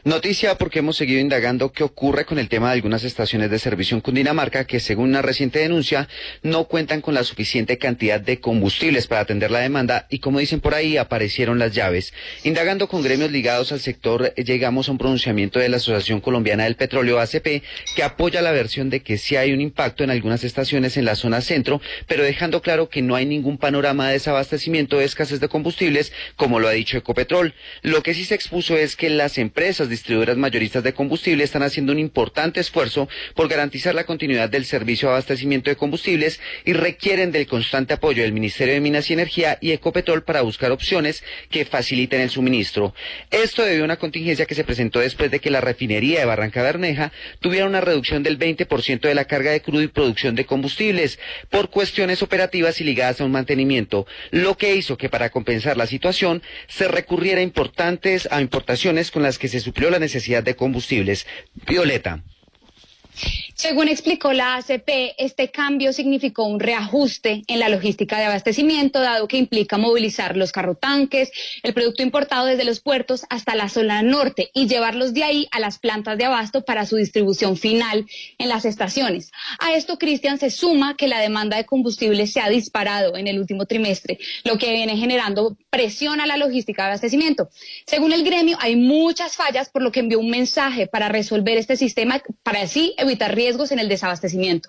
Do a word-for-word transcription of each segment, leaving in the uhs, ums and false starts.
Noticia porque hemos seguido indagando qué ocurre con el tema de algunas estaciones de servicio en Cundinamarca que, según una reciente denuncia, no cuentan con la suficiente cantidad de combustibles para atender la demanda y, como dicen por ahí, aparecieron las llaves. Indagando con gremios ligados al sector, llegamos a un pronunciamiento de la Asociación Colombiana del Petróleo, A C P, que apoya la versión de que sí hay un impacto en algunas estaciones en la zona centro, pero dejando claro que no hay ningún panorama de desabastecimiento de escasez de combustibles, como lo ha dicho Ecopetrol. Lo que sí se expuso es que las empresas distribuidoras mayoristas de combustible están haciendo un importante esfuerzo por garantizar la continuidad del servicio de abastecimiento de combustibles y requieren del constante apoyo del Ministerio de Minas y Energía y Ecopetrol para buscar opciones que faciliten el suministro. Esto debido a una contingencia que se presentó después de que la refinería de Barranca Bermeja tuviera una reducción del veinte por ciento de la carga de crudo y producción de combustibles por cuestiones operativas y ligadas a un mantenimiento, lo que hizo que para compensar la situación se recurriera a importantes a importaciones con las que se suplió la necesidad de combustibles. Violeta. Según explicó la A C P, este cambio significó un reajuste en la logística de abastecimiento, dado que implica movilizar los carrotanques, el producto importado desde los puertos hasta la zona norte y llevarlos de ahí a las plantas de abasto para su distribución final en las estaciones. A esto, Cristian, se suma que la demanda de combustible se ha disparado en el último trimestre, lo que viene generando presión a la logística de abastecimiento. Según el gremio, hay muchas fallas, por lo que envió un mensaje para resolver este sistema, para así evitar riesgos en el desabastecimiento.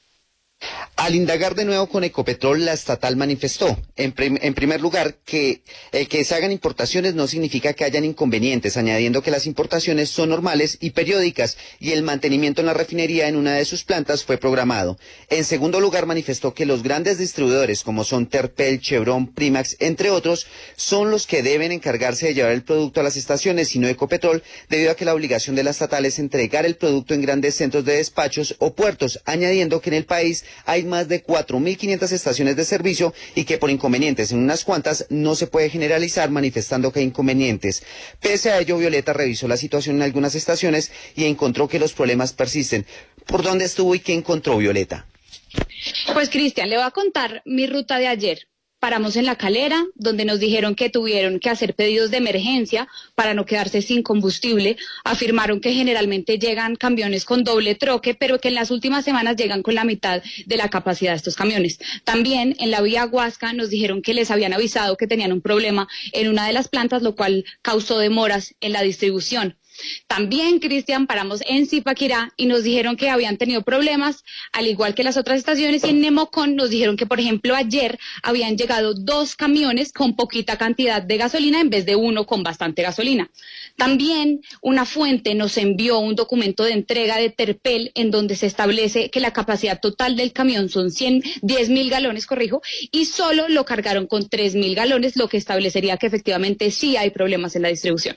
Al indagar de nuevo con Ecopetrol, la estatal manifestó, en, prim en primer lugar, que el que se hagan importaciones no significa que hayan inconvenientes, añadiendo que las importaciones son normales y periódicas y el mantenimiento en la refinería en una de sus plantas fue programado. En segundo lugar, manifestó que los grandes distribuidores, como son Terpel, Chevron, Primax, entre otros, son los que deben encargarse de llevar el producto a las estaciones y no Ecopetrol, debido a que la obligación de la estatal es entregar el producto en grandes centros de despachos o puertos, añadiendo que en el país hay más de cuatro mil quinientas estaciones de servicio y que por inconvenientes en unas cuantas no se puede generalizar, manifestando que hay inconvenientes. Pese a ello, Violeta revisó la situación en algunas estaciones y encontró que los problemas persisten. ¿Por dónde estuvo y qué encontró, Violeta? Pues, Cristian, le voy a contar mi ruta de ayer. Paramos en La Calera, donde nos dijeron que tuvieron que hacer pedidos de emergencia para no quedarse sin combustible. Afirmaron que generalmente llegan camiones con doble troque, pero que en las últimas semanas llegan con la mitad de la capacidad de estos camiones. También en la vía Huasca nos dijeron que les habían avisado que tenían un problema en una de las plantas, lo cual causó demoras en la distribución. También, Cristian, paramos en Zipaquirá y nos dijeron que habían tenido problemas, al igual que las otras estaciones, y en Nemocón nos dijeron que, por ejemplo, ayer habían llegado dos camiones con poquita cantidad de gasolina en vez de uno con bastante gasolina. También una fuente nos envió un documento de entrega de Terpel en donde se establece que la capacidad total del camión son cien, diez mil galones, corrijo, y solo lo cargaron con tres mil galones, lo que establecería que efectivamente sí hay problemas en la distribución.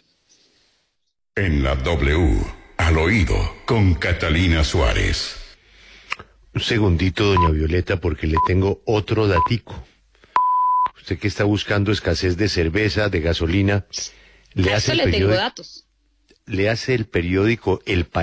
En la W, al oído, con Catalina Suárez. Un segundito, doña Violeta, porque le tengo otro datico. Usted que está buscando escasez de cerveza, de gasolina, le hace el le periódico, tengo datos. le hace el periódico El País.